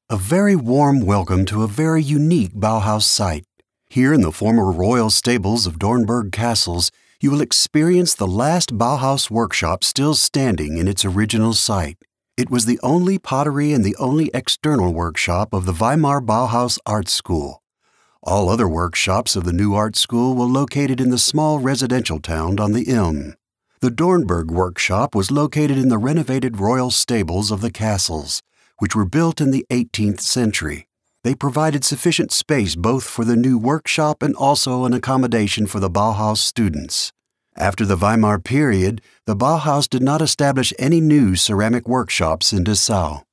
A very warm welcome to a very unique Bauhaus site. Here in the former royal stables of Dornburg Castles, you will experience the last Bauhaus workshop still standing in its original site. It was the only pottery and the only external workshop of the Weimar Bauhaus Art School. All other workshops of the new art school were located in the small residential town on the Ilm. The Dornburg workshop was located in the renovated royal stables of the castles, which were built in the 18th century. They provided sufficient space both for the new workshop and also an accommodation for the Bauhaus students. After the Weimar period, the Bauhaus did not establish any new ceramic workshops in Dessau.